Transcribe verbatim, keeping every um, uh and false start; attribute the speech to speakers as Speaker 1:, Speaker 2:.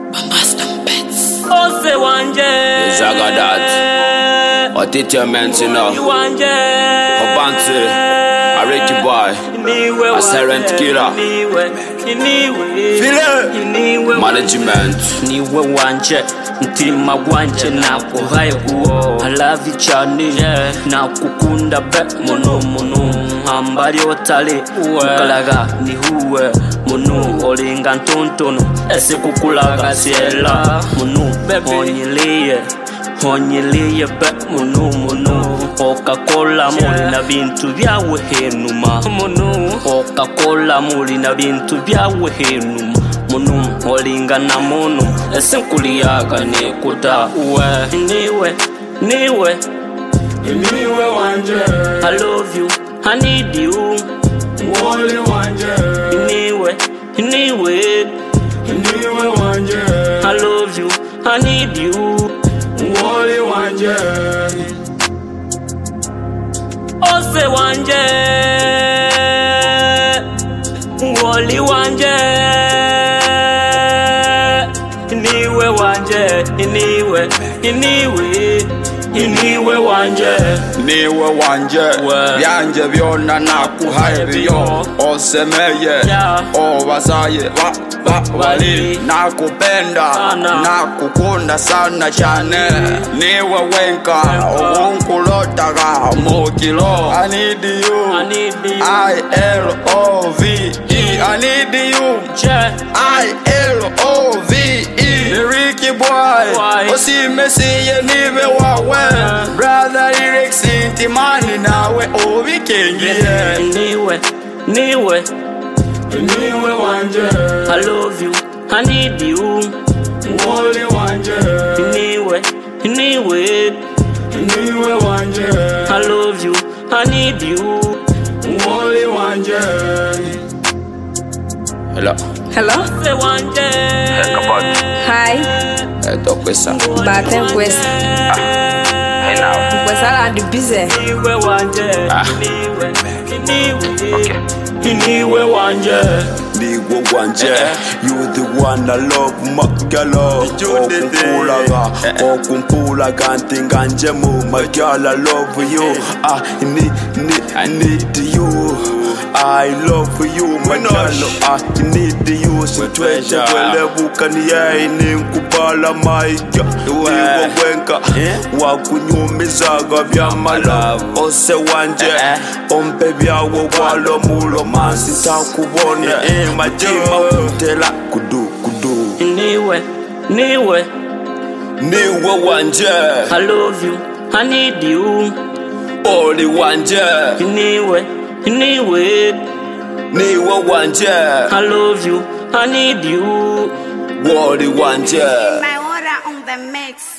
Speaker 1: Ose wanje
Speaker 2: Zagadat Otitya Mensina Obanti Ariki Boy A Serent Killer File Management
Speaker 1: Niwe wanje Ntima wanje na kuhaihu I love you chani Na kukunda be Munu munu Hambari otale Kukalaga ni huwe Munu olinga ntontono Ese kukulaga siela Munu Honyiliye Honyiliye be Munu munu Coca-Cola muli na bintu byawe henuma Munu Coca-Cola muli na bintu byawe henuma Munu olinga na munu Ese nkuliyaga nekuta Uwe Niwe Niwe
Speaker 3: Niwe wanje
Speaker 1: I love you I need you
Speaker 3: Wole wanje
Speaker 1: Niwe Niwe
Speaker 3: Niwe wanje
Speaker 1: I love you I need you
Speaker 3: Wole wanje
Speaker 1: Ose wanje Woli wanje Niwe wanje Niwe Niwe Niwe wanje
Speaker 2: Niwe wanje Byanje byona nakuhaye biyo Osemeye Obasaye Wali Nakupenda Nakukunda sana chane Niwe wenka Onkulotaga Mokilo I need you
Speaker 1: I need you
Speaker 2: I L O V E I need you I L O V E Ricky Boy Osi Messiye niwe wawe Brother Lyrics intimani nawe Ovi kengie
Speaker 1: Niwe Niwe
Speaker 3: Niwe wanje
Speaker 1: I love you I need you
Speaker 3: Wole wanje
Speaker 1: Niwe Niwe
Speaker 3: Niwe wanje
Speaker 1: I love you I need you
Speaker 3: Wole wanje
Speaker 2: Hello
Speaker 4: Hello?
Speaker 1: Ose wanje
Speaker 4: Hi.
Speaker 2: Eto kwesa
Speaker 4: Baten kwesa.
Speaker 2: Hey now
Speaker 4: Kwesa la di bize.
Speaker 1: Niwe wanje Niwe Niwe Niwe wanje
Speaker 2: Niwe wanje You the one I love Magala Okumpulaga Okumpulaga Ntinganje mu Magala love you I need, need, I need you I love you Magala I need you Sitwete kwelebuka niye Ninkubala maika Niwe wenka Wakunyumizaga vya malove Ose wanje Ompe vyawo walo mulo Mansi takubone Majima kutela kudu kudu
Speaker 1: Niwe Niwe
Speaker 2: Niwe wanje
Speaker 1: I love you I need you
Speaker 2: Oli wanje
Speaker 1: Niwe Niwe
Speaker 2: Niwe wanje
Speaker 1: I love you I need you
Speaker 2: Oli wanje
Speaker 5: My order on the mix.